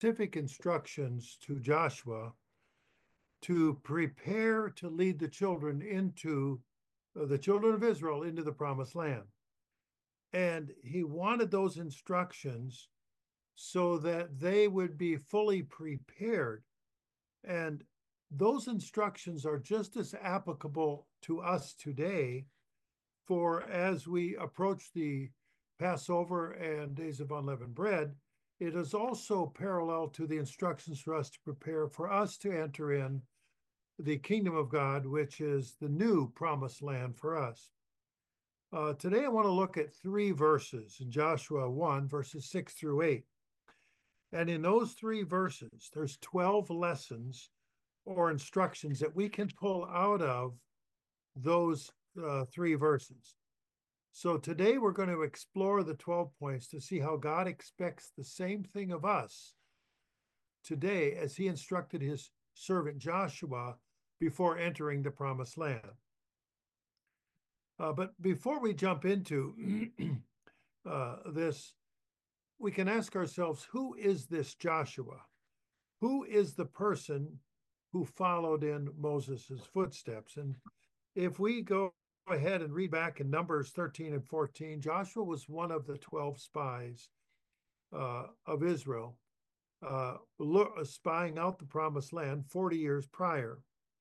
specific instructions to Joshua to prepare to lead the children of Israel into the promised land. And he wanted those instructions so that they would be fully prepared. And those instructions are just as applicable to us today for as we approach the Passover and Days of Unleavened Bread. It is also parallel to the instructions for us to prepare for us to enter in the kingdom of God, which is the new promised land for us. Today, I want to look at three verses in Joshua 1, verses 6 through 8. And in those three verses, there's 12 lessons or instructions that we can pull out of those three verses. So today, we're going to explore the 12 points to see how God expects the same thing of us today as he instructed his servant Joshua before entering the promised land. But before we jump into this, we can ask ourselves, who is this Joshua? Who is the person who followed in Moses' footsteps? And if we go ahead and read back in Numbers 13 and 14, Joshua was one of the 12 spies of Israel, spying out the promised land 40 years prior.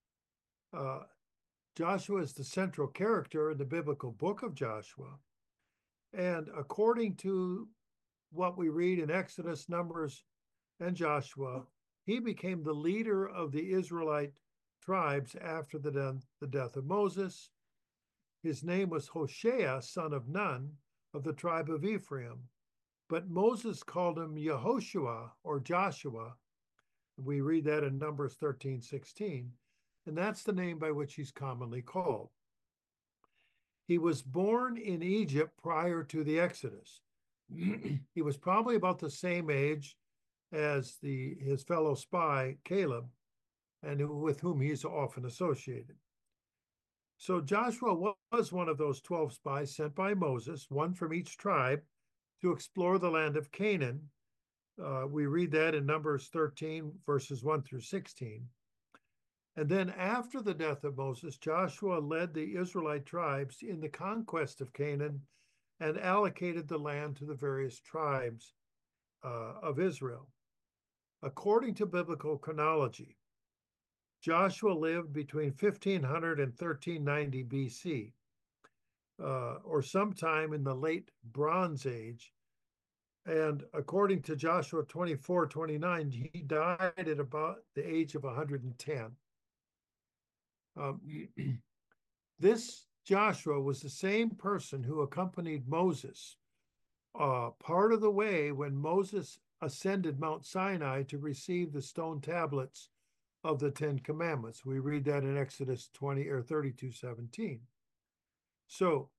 Joshua is the central character in the biblical book of Joshua. And according to what we read in Exodus, Numbers, and Joshua, he became the leader of the Israelite tribes after the death of Moses. His name was Hoshea, son of Nun, of the tribe of Ephraim. But Moses called him Yehoshua or Joshua. We read that in Numbers 13:16. And that's the name by which he's commonly called. He was born in Egypt prior to the Exodus. He was probably about the same age as his fellow spy, Caleb, and with whom he's often associated. So Joshua was one of those 12 spies sent by Moses, one from each tribe, to explore the land of Canaan. We read that in Numbers 13, verses 1 through 16. And then after the death of Moses, Joshua led the Israelite tribes in the conquest of Canaan and allocated the land to the various tribes of Israel. According to biblical chronology, Joshua lived between 1500 and 1390 BC, or sometime in the late Bronze Age. And according to Joshua 24:29, he died at about the age of 110. This Joshua was the same person who accompanied Moses part of the way when Moses ascended Mount Sinai to receive the stone tablets of the Ten Commandments. We read that in Exodus 20 or 32:17. So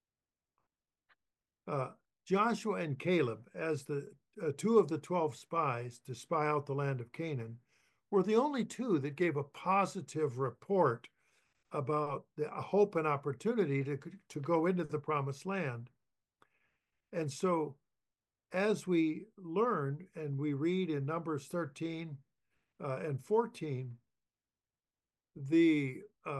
Joshua and Caleb, as the two of the 12 spies to spy out the land of Canaan, were the only two that gave a positive report about the hope and opportunity to go into the promised land. And so as we learn and we read in Numbers 13 and 14, the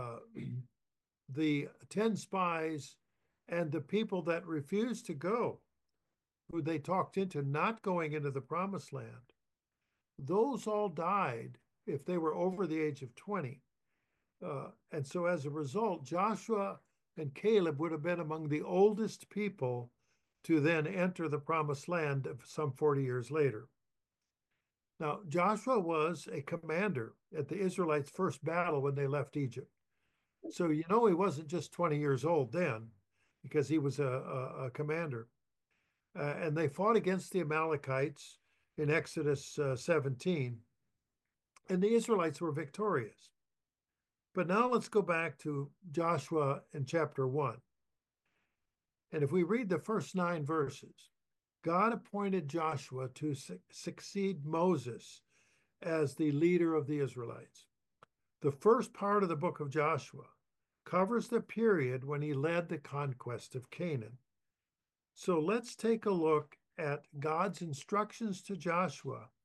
10 spies and the people that refused to go, who they talked into not going into the promised land, those all died if they were over the age of 20. And so as a result, Joshua and Caleb would have been among the oldest people to then enter the promised land some 40 years later. Now, Joshua was a commander at the Israelites' first battle when they left Egypt. So he wasn't just 20 years old then, because he was a commander. And they fought against the Amalekites in Exodus 17, and the Israelites were victorious. But now let's go back to Joshua in chapter 1. And if we read the first 9 verses, God appointed Joshua to succeed Moses as the leader of the Israelites. The first part of the book of Joshua covers the period when he led the conquest of Canaan. So let's take a look at God's instructions to Joshua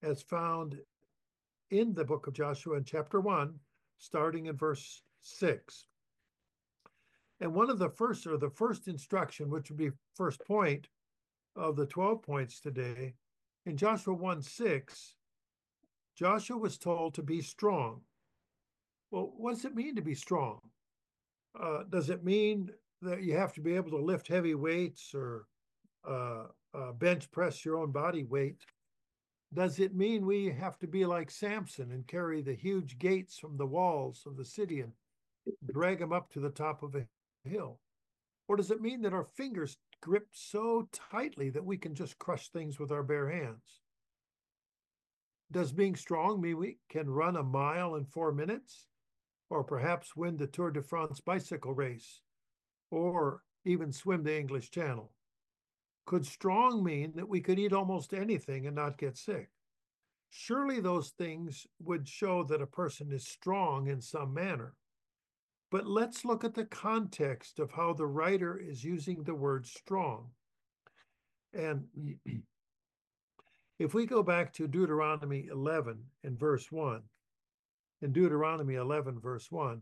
as found in the book of Joshua in chapter 1, starting in verse 6. And one of the first instruction, which would be first point of the 12 points today, in Joshua 1:6, Joshua was told to be strong. Well, what does it mean to be strong? Does it mean that you have to be able to lift heavy weights or bench press your own body weight? Does it mean we have to be like Samson and carry the huge gates from the walls of the city and drag them up to the top of a hill? Or does it mean that our fingers grip so tightly that we can just crush things with our bare hands? Does being strong mean we can run a mile in 4 minutes? Or perhaps win the Tour de France bicycle race? Or even swim the English Channel? Could strong mean that we could eat almost anything and not get sick? Surely those things would show that a person is strong in some manner. But let's look at the context of how the writer is using the word strong. And if we go back to Deuteronomy 11 in verse 1, in Deuteronomy 11, verse 1,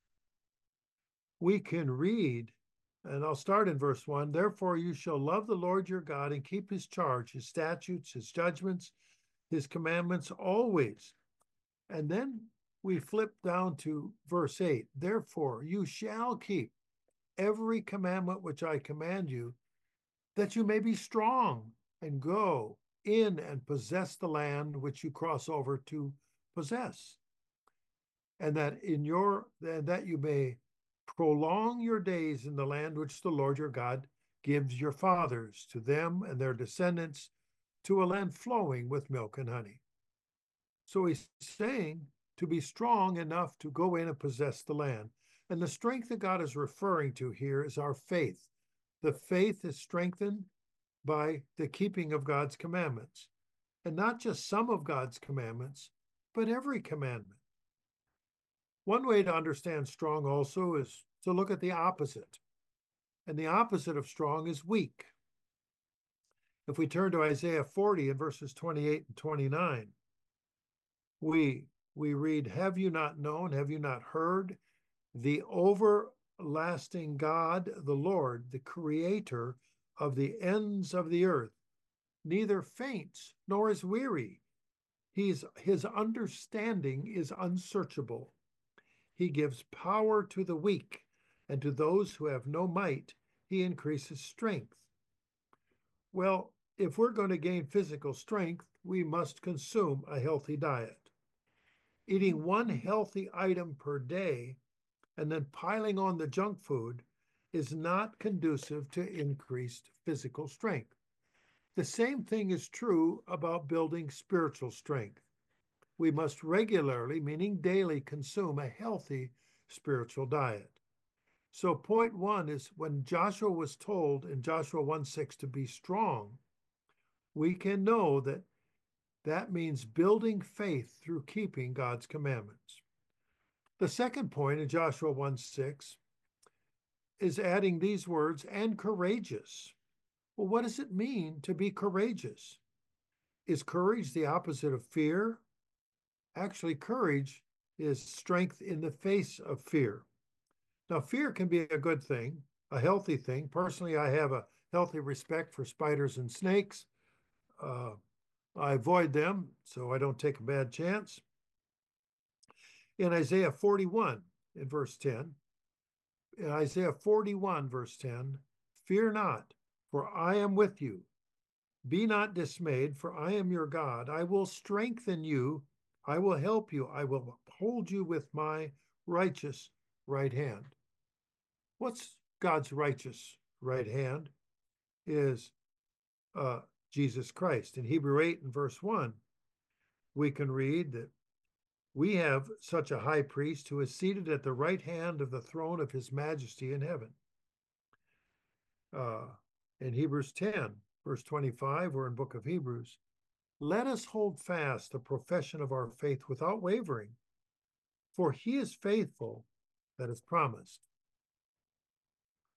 we can read, and I'll start in verse 1, therefore you shall love the Lord your God and keep his charge, his statutes, his judgments, his commandments always. And then we flip down to verse 8. Therefore, you shall keep every commandment which I command you, that you may be strong and go in and possess the land which you cross over to possess. And that you may prolong your days in the land which the Lord your God gives your fathers to them and their descendants, to a land flowing with milk and honey. So he's saying to be strong enough to go in and possess the land. And the strength that God is referring to here is our faith. The faith is strengthened by the keeping of God's commandments. And not just some of God's commandments, but every commandment. One way to understand strong also is to look at the opposite. And the opposite of strong is weak. If we turn to Isaiah 40 in verses 28 and 29, we read, have you not known, have you not heard? The everlasting God, the Lord, the creator of the ends of the earth, neither faints nor is weary. His understanding is unsearchable. He gives power to the weak, and to those who have no might, he increases strength. Well, if we're going to gain physical strength, we must consume a healthy diet. Eating one healthy item per day and then piling on the junk food is not conducive to increased physical strength. The same thing is true about building spiritual strength. We must regularly, meaning daily, consume a healthy spiritual diet. So point one is when Joshua was told in Joshua 1:6 to be strong, we can know that that means building faith through keeping God's commandments. The second point in Joshua 1:6 is adding these words, and courageous. Well, what does it mean to be courageous? Is courage the opposite of fear? Actually, courage is strength in the face of fear. Now, fear can be a good thing, a healthy thing. Personally, I have a healthy respect for spiders and snakes. I avoid them so I don't take a bad chance. In Isaiah 41, in verse 10, in Isaiah 41, verse 10, fear not, for I am with you. Be not dismayed, for I am your God. I will strengthen you. I will help you. I will uphold you with my righteous right hand. What's God's righteous right hand? Is Jesus Christ. In Hebrew 8 and verse 1, we can read that we have such a high priest who is seated at the right hand of the throne of his majesty in heaven. In Hebrews 10, verse 25, or in book of Hebrews, let us hold fast the profession of our faith without wavering, for he is faithful that is promised.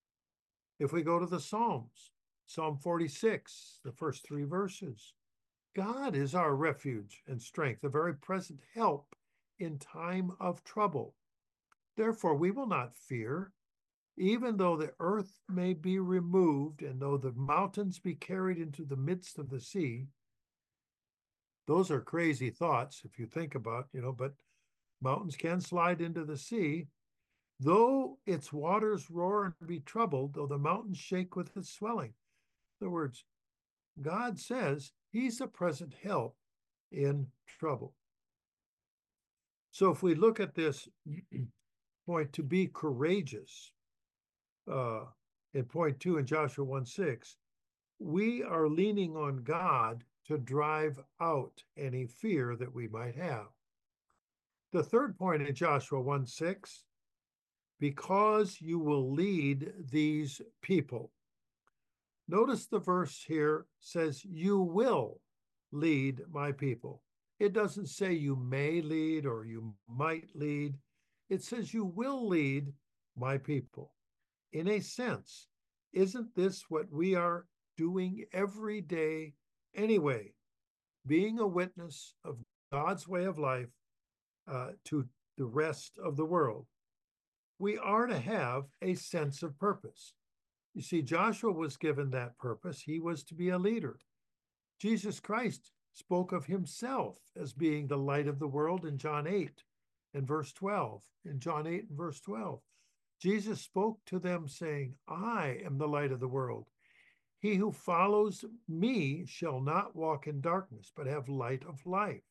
If we go to the Psalms, Psalm 46, the first 3 verses, God is our refuge and strength, a very present help in time of trouble. Therefore, we will not fear, even though the earth may be removed and though the mountains be carried into the midst of the sea. Those are crazy thoughts if you think about, but mountains can slide into the sea. Though its waters roar and be troubled, though the mountains shake with its swelling. In other words, God says he's a present help in trouble. So if we look at this point, to be courageous, in point 2 in Joshua 1:6, we are leaning on God to drive out any fear that we might have. The third point in Joshua 1:6, because you will lead these people. Notice the verse here says, you will lead my people. It doesn't say you may lead or you might lead. It says you will lead my people. In a sense, isn't this what we are doing every day anyway? Being a witness of God's way of life to the rest of the world. We are to have a sense of purpose. You see, Joshua was given that purpose. He was to be a leader. Jesus Christ spoke of himself as being the light of the world in John 8 and verse 12. In John 8 and verse 12, Jesus spoke to them saying, I am the light of the world. He who follows me shall not walk in darkness, but have light of life.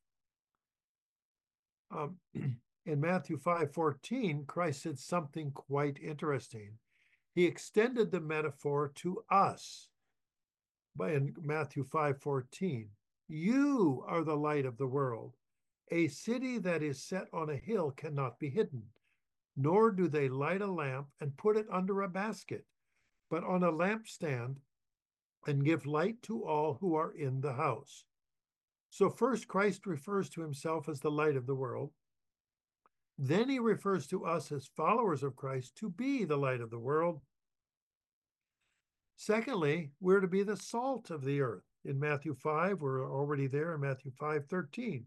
In Matthew 5:14, Christ said something quite interesting. He extended the metaphor to us in Matthew 5:14. You are the light of the world. A city that is set on a hill cannot be hidden, nor do they light a lamp and put it under a basket, but on a lampstand, and give light to all who are in the house. So first, Christ refers to himself as the light of the world. Then he refers to us as followers of Christ to be the light of the world. Secondly, we're to be the salt of the earth. In Matthew 5, we're already there in Matthew 5:13.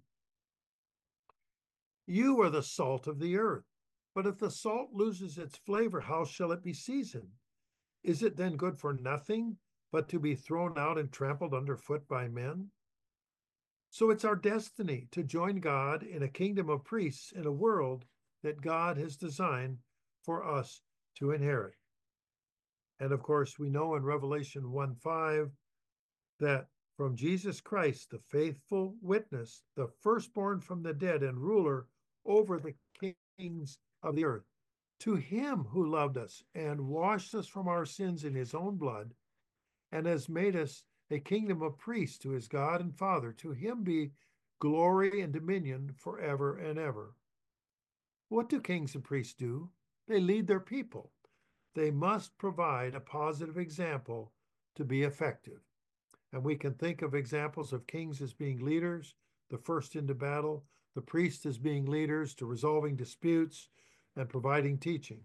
You are the salt of the earth. But if the salt loses its flavor, how shall it be seasoned? Is it then good for nothing but to be thrown out and trampled underfoot by men? So it's our destiny to join God in a kingdom of priests in a world that God has designed for us to inherit. And of course, we know in Revelation 1:5 that from Jesus Christ, the faithful witness, the firstborn from the dead and ruler over the kings of the earth, to him who loved us and washed us from our sins in his own blood and has made us a kingdom of priests to his God and Father, to him be glory and dominion forever and ever. What do kings and priests do? They lead their people. They must provide a positive example to be effective. And we can think of examples of kings as being leaders, the first into battle, the priests as being leaders to resolving disputes and providing teaching.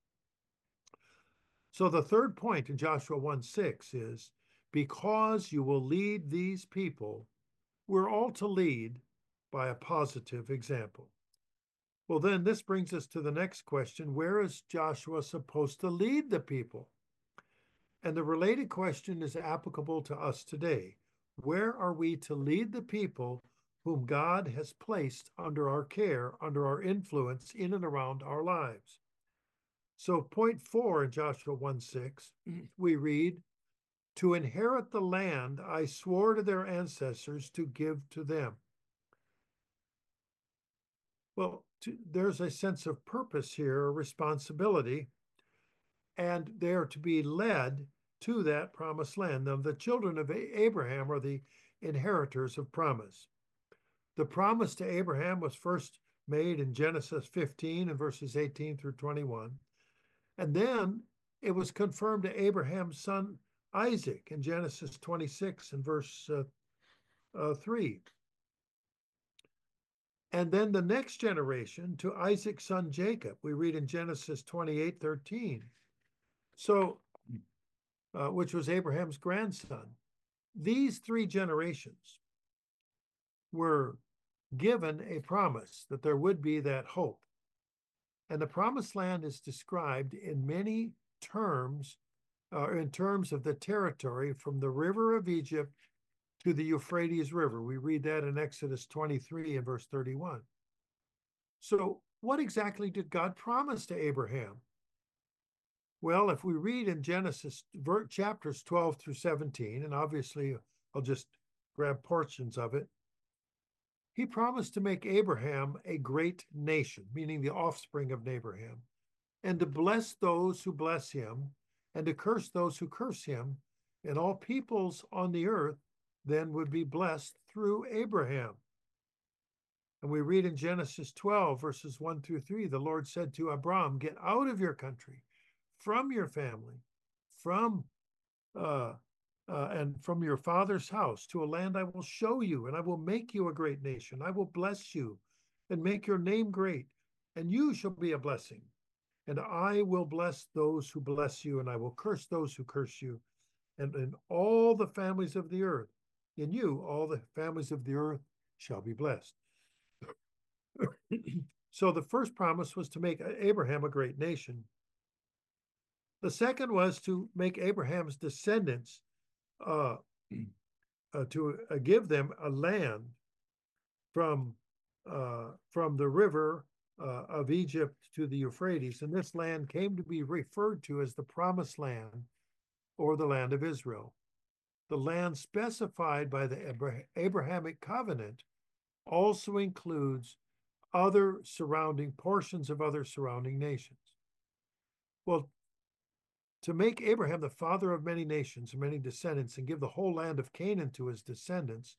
So the third point in Joshua 1:6 is, because you will lead these people, we're all to lead by a positive example. Well, then this brings us to the next question. Where is Joshua supposed to lead the people? And the related question is applicable to us today. Where are we to lead the people whom God has placed under our care, under our influence, in and around our lives? So point 4 in Joshua 1:6, we read, to inherit the land I swore to their ancestors to give to them. Well, there's a sense of purpose here, a responsibility, and they're to be led to that promised land. Now, the children of Abraham are the inheritors of promise. The promise to Abraham was first made in Genesis 15 and verses 18 through 21. And then it was confirmed to Abraham's son Isaac in Genesis 26 and verse 3. And then the next generation to Isaac's son Jacob, we read in Genesis 28:13. So, which was Abraham's grandson. These three generations were given a promise that there would be that hope. And the promised land is described in many terms, in terms of the territory from the river of Egypt to the Euphrates River. We read that in Exodus 23 and verse 31. So, what exactly did God promise to Abraham? Well, if we read in Genesis chapters 12 through 17, and obviously I'll just grab portions of it, he promised to make Abraham a great nation, meaning the offspring of Abraham, and to bless those who bless him, and to curse those who curse him, and all peoples on the earth then would be blessed through Abraham. And we read in Genesis 12, verses 1 through 3, the Lord said to Abram, get out of your country, from your family, and from your father's house to a land I will show you, and I will make you a great nation. I will bless you and make your name great, and you shall be a blessing. And I will bless those who bless you, and I will curse those who curse you. And in all the families of the earth, in you, all the families of the earth shall be blessed. So the first promise was to make Abraham a great nation. The second was to make Abraham's descendants, to give them a land from the river of Egypt to the Euphrates. And this land came to be referred to as the Promised Land or the land of Israel. The land specified by the Abrahamic covenant also includes other surrounding portions of other surrounding nations. Well, to make Abraham the father of many nations and many descendants and give the whole land of Canaan to his descendants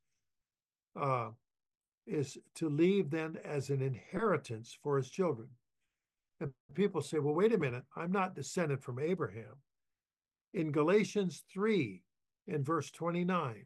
is to leave then as an inheritance for his children. And people say, well, wait a minute, I'm not descended from Abraham. In Galatians 3, in verse 29,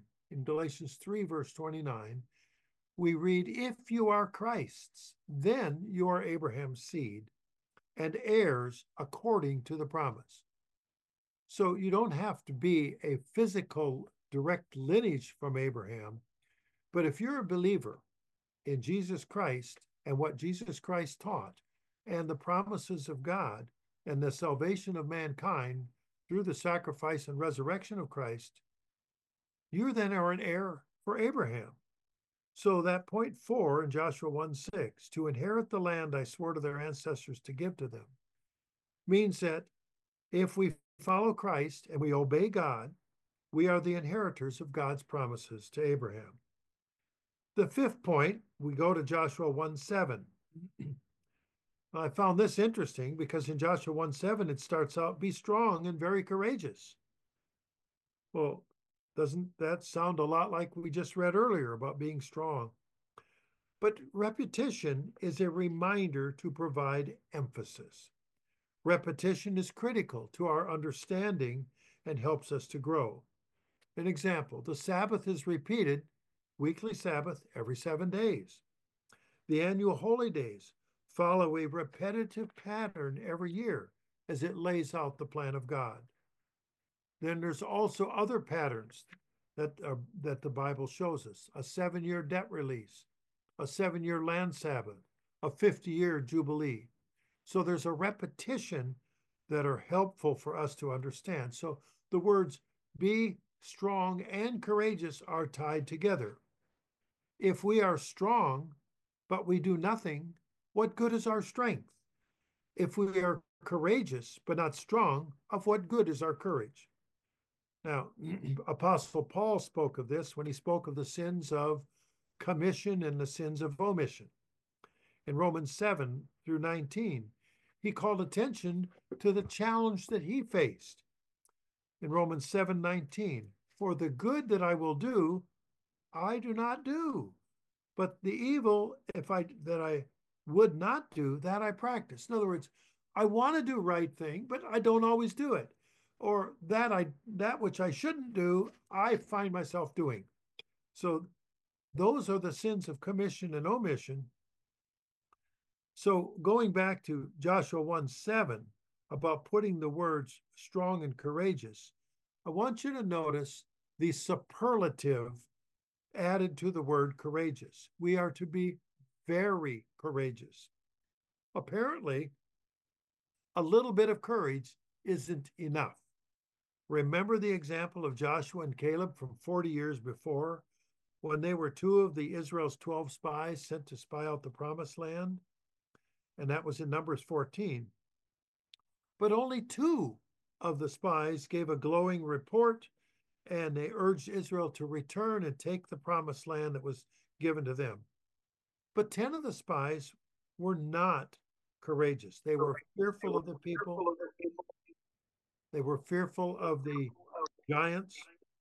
we read, if you are Christ's, then you are Abraham's seed and heirs according to the promise. So you don't have to be a physical direct lineage from Abraham, but if you're a believer in Jesus Christ and what Jesus Christ taught and the promises of God and the salvation of mankind through the sacrifice and resurrection of Christ, you then are an heir for Abraham. So that point 4 in Joshua 1:6, to inherit the land I swore to their ancestors to give to them, means that if we follow Christ and we obey God, we are the inheritors of God's promises to Abraham. The fifth point, we go to Joshua 1:7. I found this interesting because in Joshua 1:7, it starts out, be strong and very courageous. Well, doesn't that sound a lot like we just read earlier about being strong? But repetition is a reminder to provide emphasis. Repetition is critical to our understanding and helps us to grow. An example, the Sabbath is repeated, weekly Sabbath, every 7 days. The annual holy days follow a repetitive pattern every year as it lays out the plan of God. Then there's also other patterns that the Bible shows us. A 7-year debt release, a 7-year land Sabbath, a 50-year Jubilee. So there's a repetition that are helpful for us to understand. So the words be strong and courageous are tied together. If we are strong, but we do nothing, what good is our strength? If we are courageous, but not strong, of what good is our courage? Now, Apostle Paul spoke of this when he spoke of the sins of commission and the sins of omission. In Romans 7 through 19, he called attention to the challenge that he faced. In Romans 7:19, for the good that I will do, I do not do, but the evil that I would not do, that I practice. In other words, I want to do right thing, but I don't always do it. Or that which I shouldn't do, I find myself doing. So those are the sins of commission and omission. So going back to Joshua 1:7 about putting the words strong and courageous, I want you to notice the superlative added to the word courageous. We are to be very courageous. Apparently, a little bit of courage isn't enough. Remember the example of Joshua and Caleb from 40 years before, when they were two of the Israel's 12 spies sent to spy out the promised land? And that was in Numbers 14. But only two of the spies gave a glowing report, and they urged Israel to return and take the promised land that was given to them. But 10 of the spies were not courageous. They were fearful of the people. They were fearful of the giants.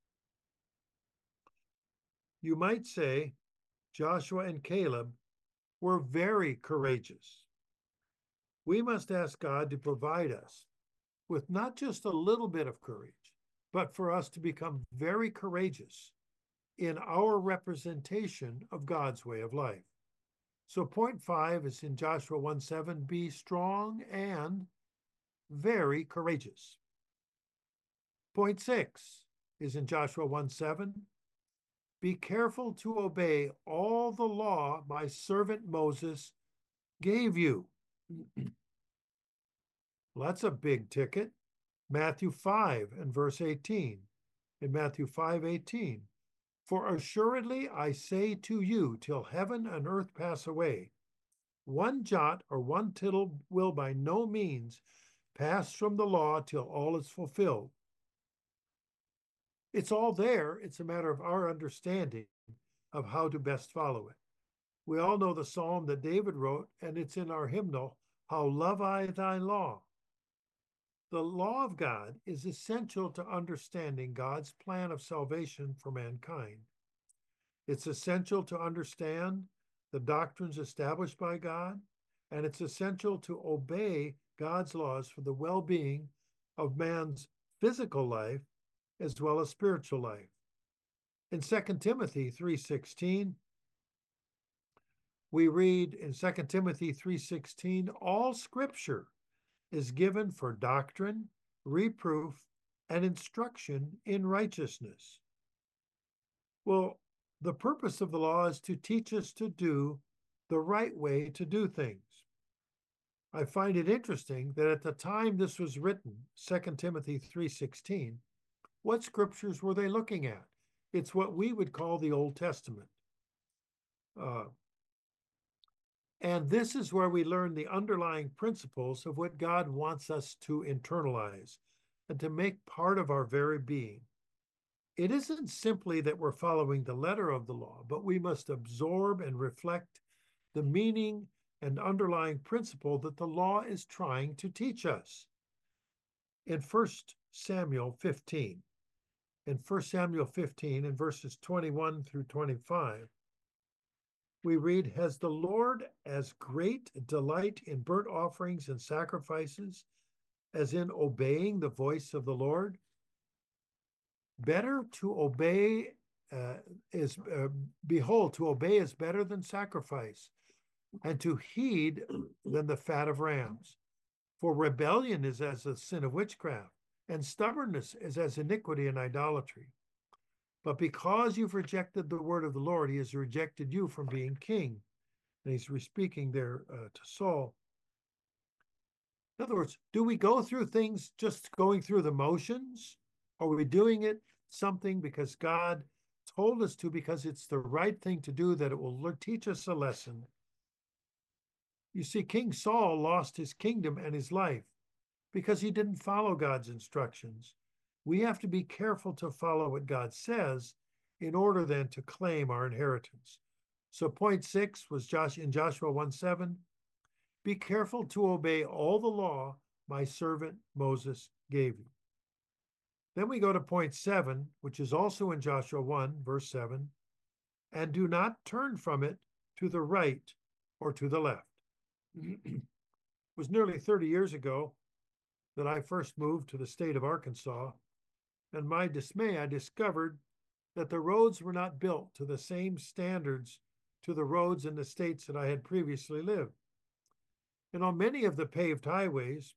You might say Joshua and Caleb were very courageous. We must ask God to provide us with not just a little bit of courage, but for us to become very courageous in our representation of God's way of life. So point 5 is in Joshua 1:7, be strong and very courageous. Point 6 is in Joshua 1:7, be careful to obey all the law my servant Moses gave you. Well, that's a big ticket. Matthew 5 and verse 18. In Matthew 5:18, for assuredly I say to you, till heaven and earth pass away, one jot or one tittle will by no means pass from the law till all is fulfilled. It's all there. It's a matter of our understanding of how to best follow it. We all know the psalm that David wrote, and it's in our hymnal, How Love I Thy Law. The law of God is essential to understanding God's plan of salvation for mankind. It's essential to understand the doctrines established by God, and it's essential to obey God's laws for the well-being of man's physical life as well as spiritual life. In 2 Timothy 3:16, we read in 2 Timothy 3:16, all scripture is given for doctrine, reproof, and instruction in righteousness. Well, the purpose of the law is to teach us to do the right way to do things. I find it interesting that at the time this was written, 2 Timothy 3:16, what scriptures were they looking at? It's what we would call the Old Testament. And this is where we learn the underlying principles of what God wants us to internalize and to make part of our very being. It isn't simply that we're following the letter of the law, but we must absorb and reflect the meaning and underlying principle that the law is trying to teach us. In 1 Samuel 15, in verses 21 through 25, we read, has the Lord as great delight in burnt offerings and sacrifices as in obeying the voice of the Lord? Better to obey behold, to obey is better than sacrifice, and to heed than the fat of rams. For rebellion is as the sin of witchcraft, and stubbornness is as iniquity and idolatry. But because you've rejected the word of the Lord, he has rejected you from being king. And he's speaking there to Saul. In other words, do we go through things just going through the motions? Or are we doing it something because God told us to, because it's the right thing to do, that it will teach us a lesson? You see, King Saul lost his kingdom and his life because he didn't follow God's instructions. We have to be careful to follow what God says in order then to claim our inheritance. So point 6 was in Joshua 1:7, be careful to obey all the law my servant Moses gave you. Then we go to point 7, which is also in Joshua 1, verse 7, and do not turn from it to the right or to the left. It was nearly 30 years ago that I first moved to the state of Arkansas, and my dismay, I discovered that the roads were not built to the same standards to the roads in the states that I had previously lived. And on many of the paved highways,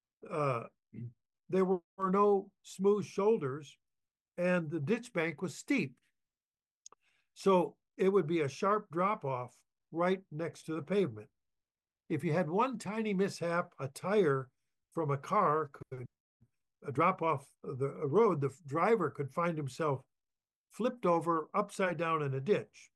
there were no smooth shoulders, and the ditch bank was steep. So it would be a sharp drop off right next to the pavement. If you had one tiny mishap, a tire from a car could drop off the road, the driver could find himself flipped over upside down in a ditch.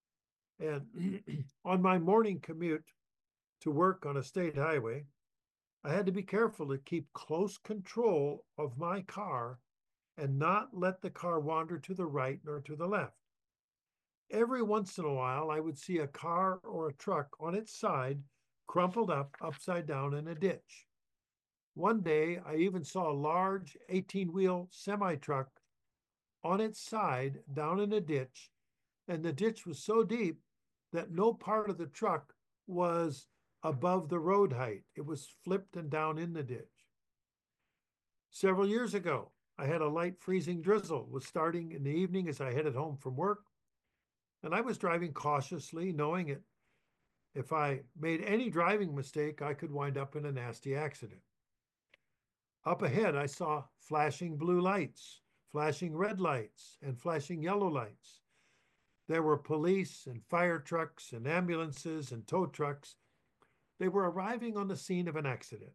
And on my morning commute to work on a state highway, I had to be careful to keep close control of my car and not let the car wander to the right nor to the left. Every once in a while, I would see a car or a truck on its side, crumpled up upside down in a ditch. One day, I even saw a large 18-wheel semi-truck on its side down in a ditch, and the ditch was so deep that no part of the truck was above the road height. It was flipped and down in the ditch. Several years ago, I had a light freezing drizzle was starting in the evening as I headed home from work, and I was driving cautiously, knowing it. If I made any driving mistake, I could wind up in a nasty accident. Up ahead, I saw flashing blue lights, flashing red lights, and flashing yellow lights. There were police and fire trucks and ambulances and tow trucks. They were arriving on the scene of an accident.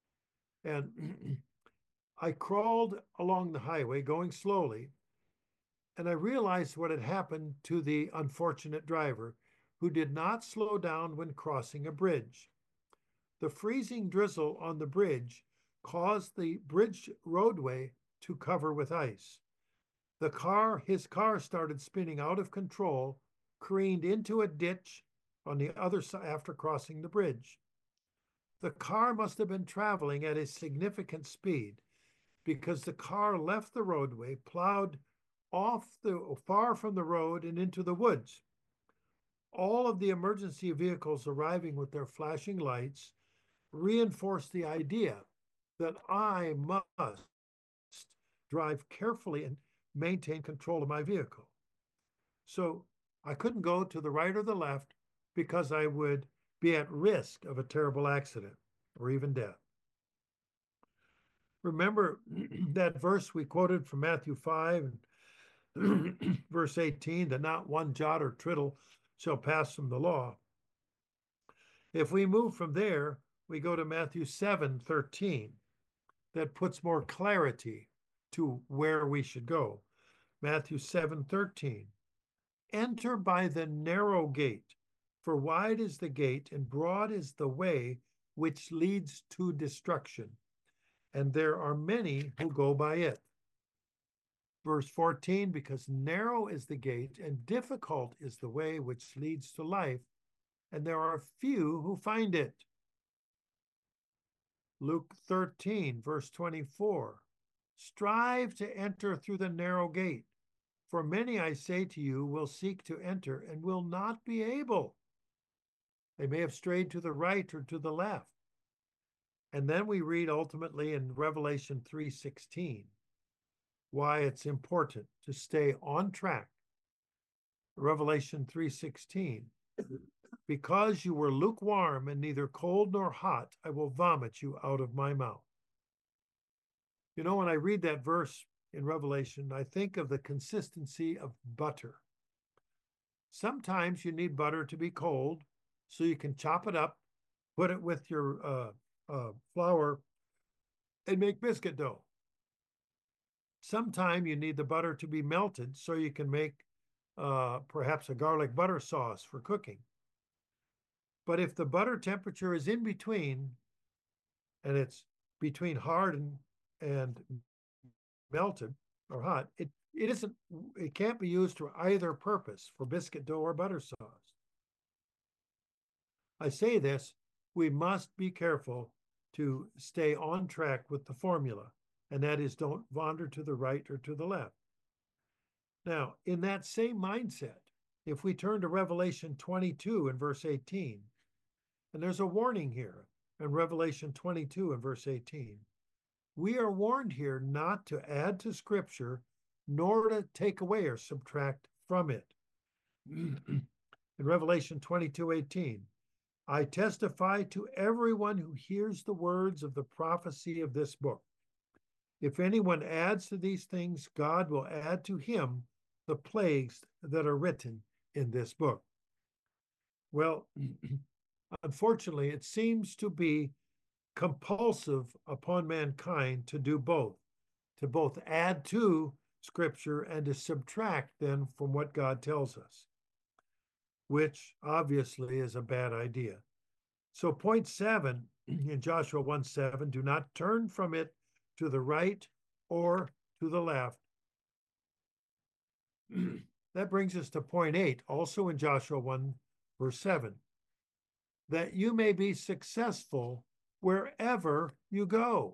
And I crawled along the highway going slowly, and I realized what had happened to the unfortunate driver who did not slow down when crossing a bridge. The freezing drizzle on the bridge caused the bridge roadway to cover with ice. His car started spinning out of control, careened into a ditch on the other side after crossing the bridge. The car must have been traveling at a significant speed because the car left the roadway, plowed far from the road and into the woods. All of the emergency vehicles arriving with their flashing lights reinforced the idea that I must drive carefully and maintain control of my vehicle. So I couldn't go to the right or the left because I would be at risk of a terrible accident or even death. Remember that verse we quoted from Matthew 5 and verse 18, that not one jot or tittle shall pass from the law. If we move from there, we go to Matthew 7:13. That puts more clarity to where we should go. Matthew 7:13. Enter by the narrow gate, for wide is the gate and broad is the way which leads to destruction, and there are many who go by it. Verse 14, because narrow is the gate and difficult is the way which leads to life, and there are few who find it. Luke 13, verse 24, strive to enter through the narrow gate, for many, I say to you, will seek to enter and will not be able. They may have strayed to the right or to the left. And then we read ultimately in Revelation 3:16 why it's important to stay on track. Revelation 3:16, because you were lukewarm and neither cold nor hot, I will vomit you out of my mouth. You know, when I read that verse in Revelation, I think of the consistency of butter. Sometimes you need butter to be cold so you can chop it up, put it with your flour, and make biscuit dough. Sometimes you need the butter to be melted so you can make perhaps a garlic butter sauce for cooking. But if the butter temperature is in between, and it's between hard and melted or hot, it can't be used for either purpose, for biscuit dough or butter sauce. I say this, we must be careful to stay on track with the formula, and that is don't wander to the right or to the left. Now, in that same mindset, if we turn to Revelation 22 and verse 18, and there's a warning here in Revelation 22 and verse 18, we are warned here not to add to Scripture, nor to take away or subtract from it. In Revelation 22:18, I testify to everyone who hears the words of the prophecy of this book. If anyone adds to these things, God will add to him the plagues that are written in this book? Well, unfortunately, it seems to be compulsive upon mankind to do both, to both add to Scripture and to subtract then from what God tells us, which obviously is a bad idea. So, point 7 in Joshua 1:7, do not turn from it to the right or to the left. That brings us to point 8, also in Joshua 1, verse 7, that you may be successful wherever you go.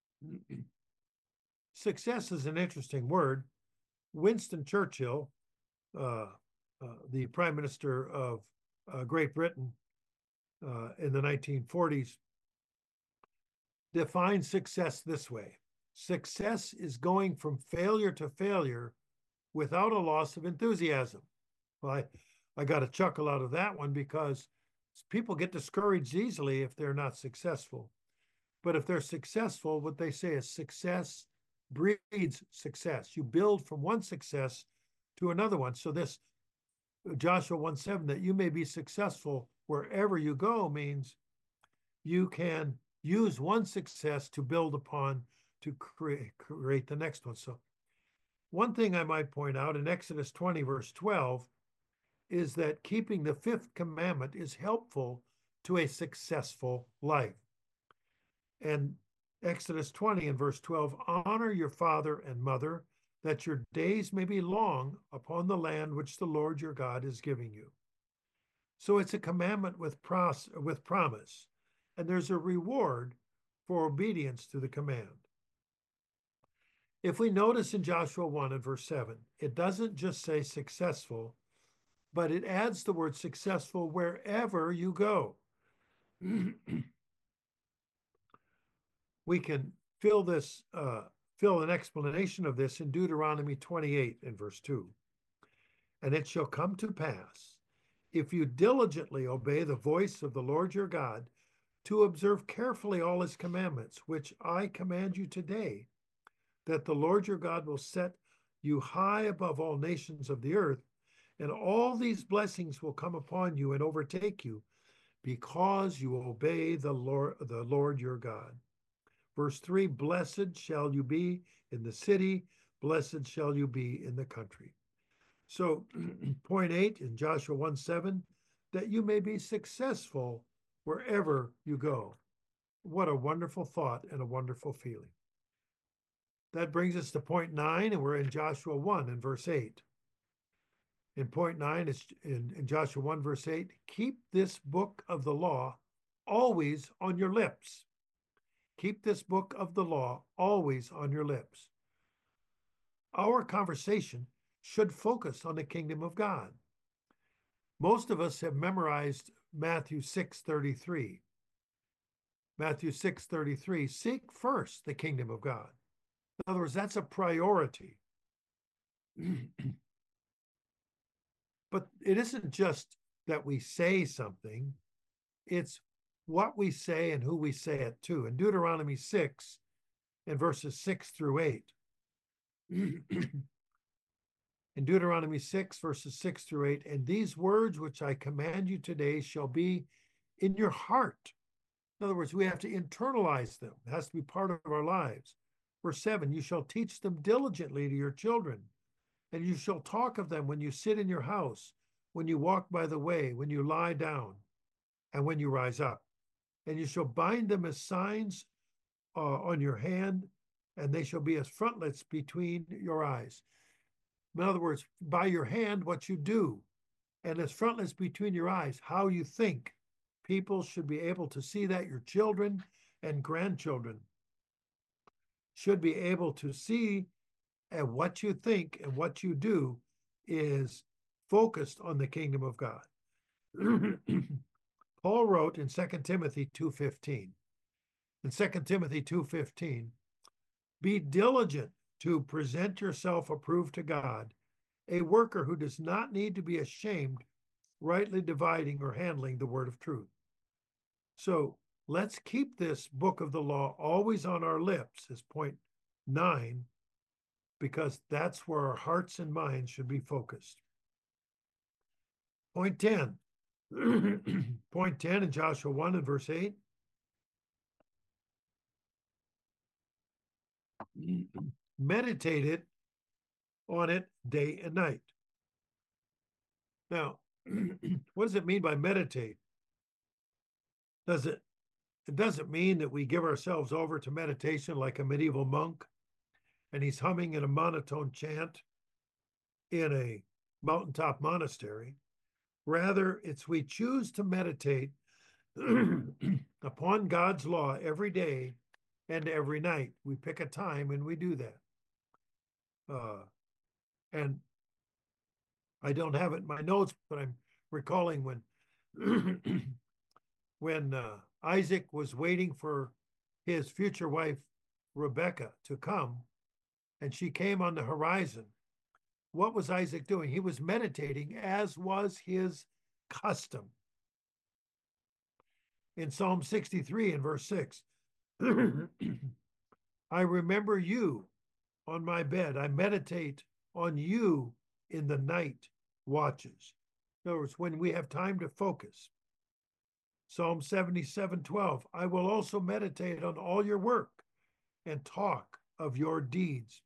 Success is an interesting word. Winston Churchill, the Prime Minister of Great Britain in the 1940s, defined success this way. Success is going from failure to failure without a loss of enthusiasm. Well, I got a chuckle out of that one because people get discouraged easily if they're not successful. But if they're successful, what they say is success breeds success. You build from one success to another one. So this Joshua 1:7, that you may be successful wherever you go, means you can use one success to build upon to create the next one. So one thing I might point out in Exodus 20, verse 12, is that keeping the fifth commandment is helpful to a successful life. And Exodus 20 and verse 12, honor your father and mother, that your days may be long upon the land which the Lord your God is giving you. So it's a commandment with promise, and there's a reward for obedience to the command. If we notice in Joshua 1 and verse 7, it doesn't just say successful, but it adds the word successful wherever you go. We can fill an explanation of this in Deuteronomy 28 and verse 2. And it shall come to pass, if you diligently obey the voice of the Lord your God, to observe carefully all his commandments, which I command you today, that the Lord your God will set you high above all nations of the earth, and all these blessings will come upon you and overtake you, because you obey the Lord your God. Verse 3, blessed shall you be in the city, blessed shall you be in the country. So point 8 in Joshua 1:7, that you may be successful wherever you go. What a wonderful thought and a wonderful feeling. That brings us to point 9, and we're in Joshua 1 and verse 8. In point 9, it's in Joshua 1 verse 8, keep this book of the law always on your lips. Keep this book of the law always on your lips. Our conversation should focus on the kingdom of God. Most of us have memorized Matthew 6:33. Matthew 6:33, seek first the kingdom of God. In other words, that's a priority. But it isn't just that we say something, it's what we say and who we say it to. In Deuteronomy 6, in verses 6 through 8. In Deuteronomy 6, verses 6 through 8, and these words which I command you today shall be in your heart. In other words, we have to internalize them. It has to be part of our lives. Verse 7, you shall teach them diligently to your children, and you shall talk of them when you sit in your house, when you walk by the way, when you lie down, and when you rise up. And you shall bind them as signs on your hand, and they shall be as frontlets between your eyes. In other words, by your hand, what you do, and as frontlets between your eyes, how you think. People should be able to see that. Your children and grandchildren should be able to see and what you think and what you do is focused on the kingdom of God. Paul wrote in 2 Timothy 2:15. In 2 Timothy 2:15, be diligent to present yourself approved to God, a worker who does not need to be ashamed, rightly dividing or handling the word of truth. So let's keep this book of the law always on our lips, is point 9, because that's where our hearts and minds should be focused. Point 10. Point 10 in Joshua 1 and verse 8. Meditate on it day and night. Now, what does it mean by meditate? It doesn't mean that we give ourselves over to meditation like a medieval monk and he's humming in a monotone chant in a mountaintop monastery. Rather, it's we choose to meditate upon God's law every day and every night. We pick a time and we do that. And I don't have it in my notes, but I'm recalling when Isaac was waiting for his future wife, Rebecca, to come, and she came on the horizon. What was Isaac doing? He was meditating, as was his custom. In Psalm 63 in verse 6, I remember you on my bed. I meditate on you in the night watches. In other words, when we have time to focus. Psalm 77:12, I will also meditate on all your work and talk of your deeds.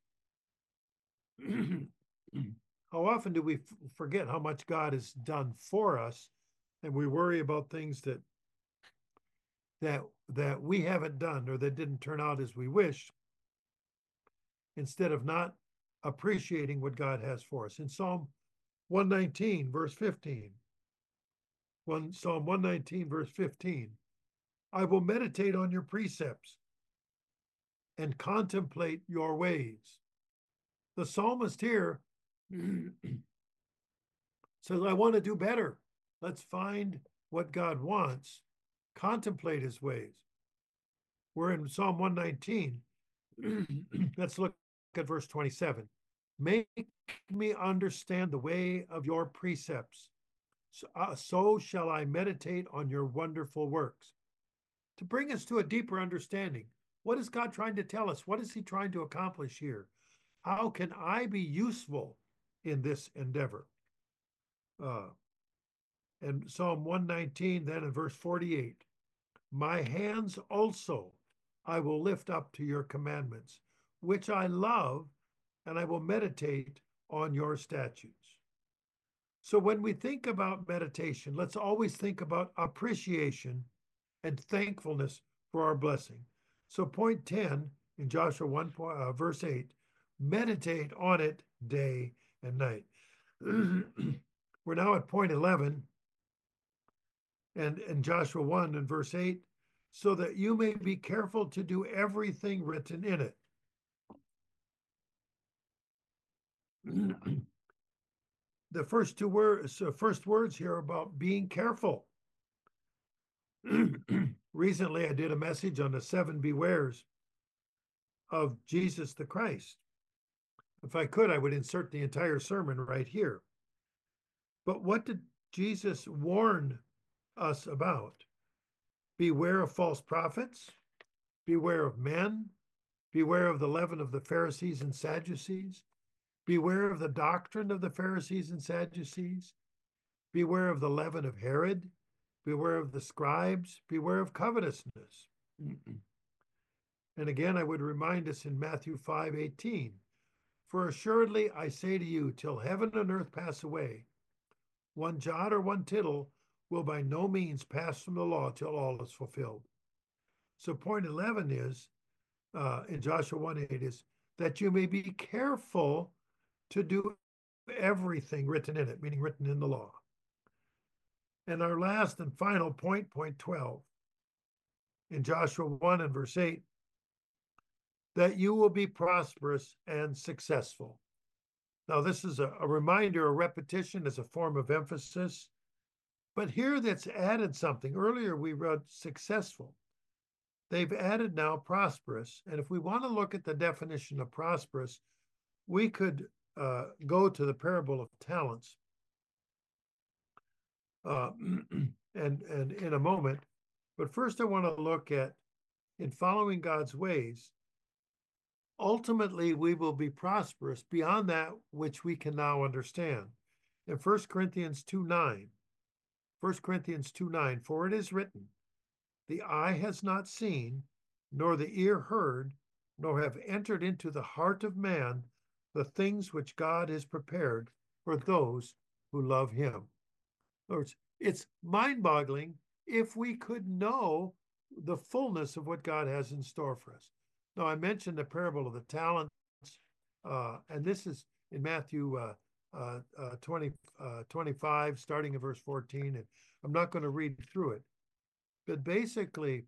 How often do we forget how much God has done for us, and we worry about things that we haven't done or that didn't turn out as we wish, instead of not appreciating what God has for us. In Psalm 119, verse 15, Psalm 119, verse 15, I will meditate on your precepts and contemplate your ways. The psalmist here says, I want to do better. Let's find what God wants, contemplate his ways. We're in Psalm 119. Let's look at verse 27. Make me understand the way of your precepts. So shall I meditate on your wonderful works. To bring us to a deeper understanding, what is God trying to tell us? What is he trying to accomplish here? How can I be useful in this endeavor? And Psalm 119, then in verse 48, my hands also I will lift up to your commandments, which I love, and I will meditate on your statutes. So when we think about meditation, let's always think about appreciation and thankfulness for our blessing. So point 10 in Joshua 1, verse 8, meditate on it day and night. We're now at point 11 and in Joshua 1 and verse 8, so that you may be careful to do everything written in it. The first words here are about being careful. Recently, I did a message on the 7 bewares of Jesus the Christ. If I could, I would insert the entire sermon right here. But what did Jesus warn us about? Beware of false prophets, beware of men, beware of the leaven of the Pharisees and Sadducees, beware of the doctrine of the Pharisees and Sadducees, beware of the leaven of Herod, beware of the scribes, beware of covetousness. And again, I would remind us in Matthew 5:18, for assuredly I say to you, till heaven and earth pass away, one jot or one tittle will by no means pass from the law till all is fulfilled. So point 11 is, in Joshua 1:8, is that you may be careful to do everything written in it, meaning written in the law. And our last and final point, point 12, in Joshua 1 and verse 8, that you will be prosperous and successful. Now, this is a reminder, a repetition as a form of emphasis. But here that's added something. Earlier we read successful. They've added now prosperous. And if we want to look at the definition of prosperous, we could go to the parable of talents. And in a moment. But first I want to look at, in following God's ways, ultimately we will be prosperous beyond that which we can now understand. In 1 Corinthians 2:9, 1 Corinthians 2:9, for it is written, the eye has not seen, nor the ear heard, nor have entered into the heart of man the things which God has prepared for those who love him. In other words, it's mind-boggling if we could know the fullness of what God has in store for us. Now, I mentioned the parable of the talents, and this is in Matthew 25, starting in verse 14, and I'm not going to read through it. But basically,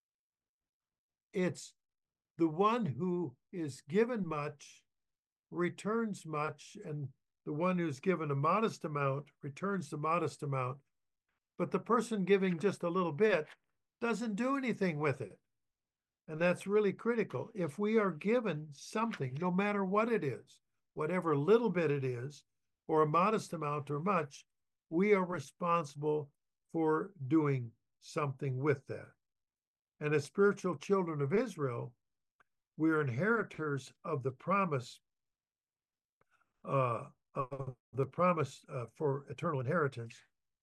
it's the one who is given much returns much, and the one who's given a modest amount returns the modest amount. But the person giving just a little bit doesn't do anything with it. And that's really critical. If we are given something, no matter what it is, whatever little bit it is, or a modest amount or much, we are responsible for doing something with that. And as spiritual children of Israel, we are inheritors of the promise for eternal inheritance.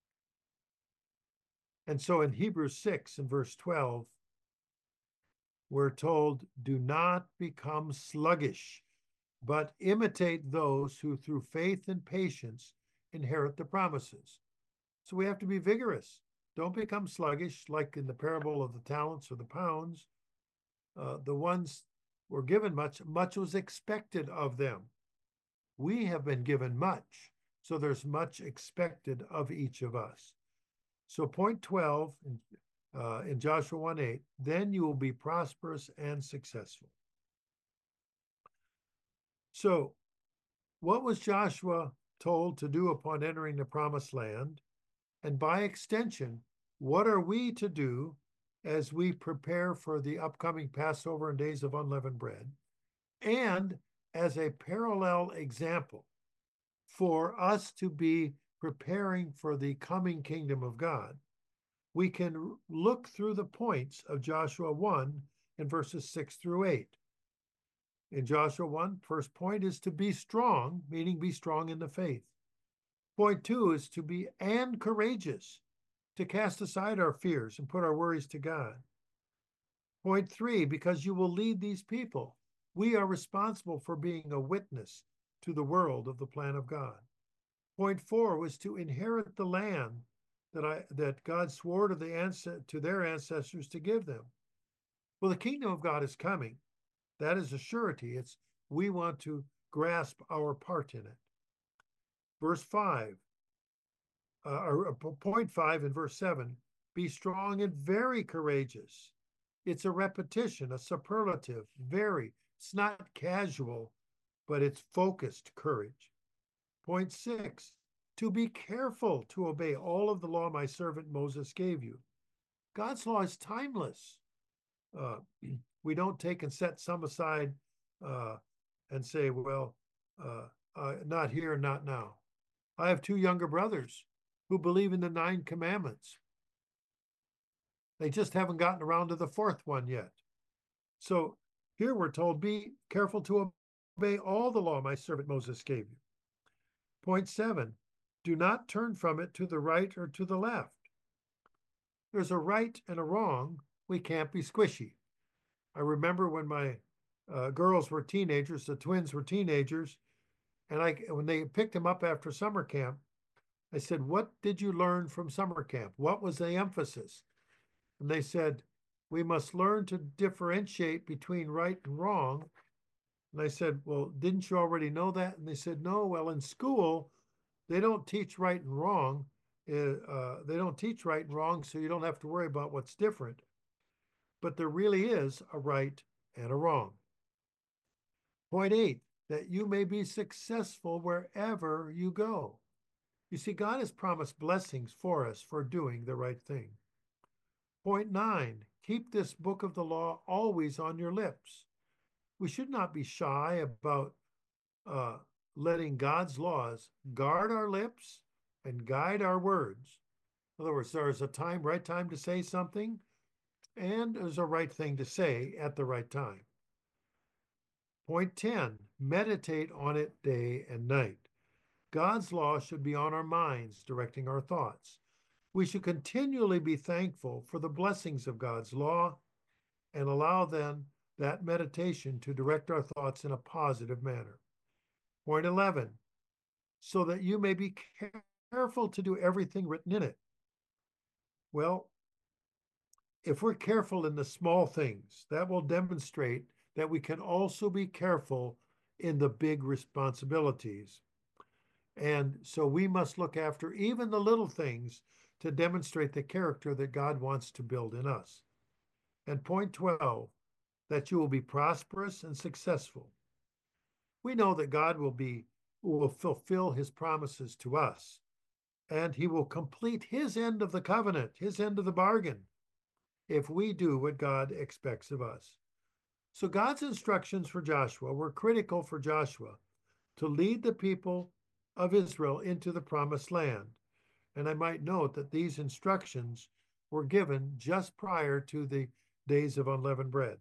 And so in Hebrews 6 and verse 12, we're told, do not become sluggish, but imitate those who through faith and patience inherit the promises. So we have to be vigorous. Don't become sluggish, like in the parable of the talents or the pounds. The ones were given much, much was expected of them. We have been given much, so there's much expected of each of us. So point 12 in Joshua 1:8, then you will be prosperous and successful. So what was Joshua told to do upon entering the promised land? And by extension, what are we to do as we prepare for the upcoming Passover and Days of Unleavened Bread? And as a parallel example for us to be preparing for the coming kingdom of God, we can look through the points of Joshua 1 in verses 6 through 8. In Joshua 1, first point is to be strong, meaning be strong in the faith. Point 2 is to be and courageous, to cast aside our fears and put our worries to God. Point 3, because you will lead these people, we are responsible for being a witness to the world of the plan of God. Point 4 was to inherit the land that God swore to their ancestors to give them. Well, the kingdom of God is coming. That is a surety. We want to grasp our part in it. Verse 5, or point 5 in verse 7, be strong and very courageous. It's a repetition, a superlative, very. It's not casual, but it's focused courage. Point 6, to be careful to obey all of the law my servant Moses gave you. God's law is timeless. We don't take and set some aside and say, well, not here, not now. I have 2 younger brothers who believe in the 9 commandments. They just haven't gotten around to the 4th one yet. So here we're told, be careful to obey all the law my servant Moses gave you. Point 7, do not turn from it to the right or to the left. There's a right and a wrong. We can't be squishy. I remember when my girls were teenagers, the twins were teenagers, and when they picked them up after summer camp, I said, what did you learn from summer camp? What was the emphasis? And they said, we must learn to differentiate between right and wrong. And I said, well, didn't you already know that? And they said, no, well, in school, they don't teach right and wrong. They don't teach right and wrong, so you don't have to worry about what's different. But there really is a right and a wrong. Point 8, that you may be successful wherever you go. You see, God has promised blessings for us for doing the right thing. Point 9, keep this book of the law always on your lips. We should not be shy about letting God's laws guard our lips and guide our words. In other words, there's a right time to say something, and there's a right thing to say at the right time. Point 10, meditate on it day and night. God's law should be on our minds, directing our thoughts. We should continually be thankful for the blessings of God's law and allow then that meditation to direct our thoughts in a positive manner. Point 11, so that you may be careful to do everything written in it. Well, if we're careful in the small things, that will demonstrate that we can also be careful in the big responsibilities. And so we must look after even the little things to demonstrate the character that God wants to build in us. And point 12, that you will be prosperous and successful. We know that God will fulfill his promises to us, and he will complete his end of the covenant, his end of the bargain, if we do what God expects of us. So God's instructions for Joshua were critical for Joshua to lead the people of Israel into the promised land. And I might note that these instructions were given just prior to the days of unleavened bread.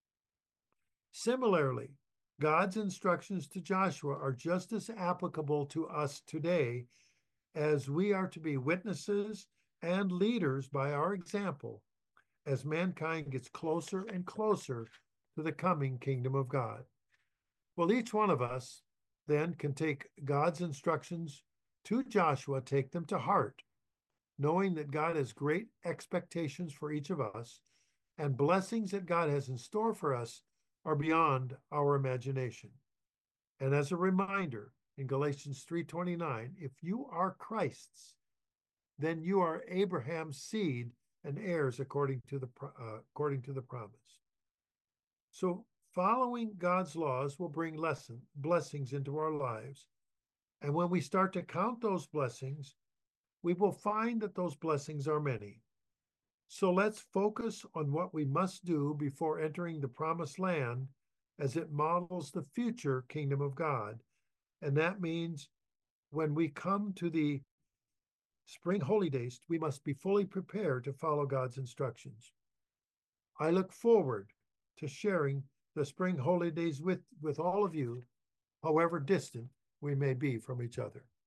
Similarly, God's instructions to Joshua are just as applicable to us today, as we are to be witnesses and leaders by our example as mankind gets closer and closer to the coming kingdom of God. Well, each one of us then can take God's instructions to Joshua, take them to heart, knowing that God has great expectations for each of us, and blessings that God has in store for us are beyond our imagination. And as a reminder, in Galatians 3:29, if you are Christ's, then you are Abraham's seed and heirs according to the promise. So following God's laws will bring blessings into our lives. And when we start to count those blessings, we will find that those blessings are many. So let's focus on what we must do before entering the promised land, as it models the future kingdom of God. And that means when we come to the spring holy days, we must be fully prepared to follow God's instructions. I look forward to sharing the spring holy days with all of you, however distant we may be from each other.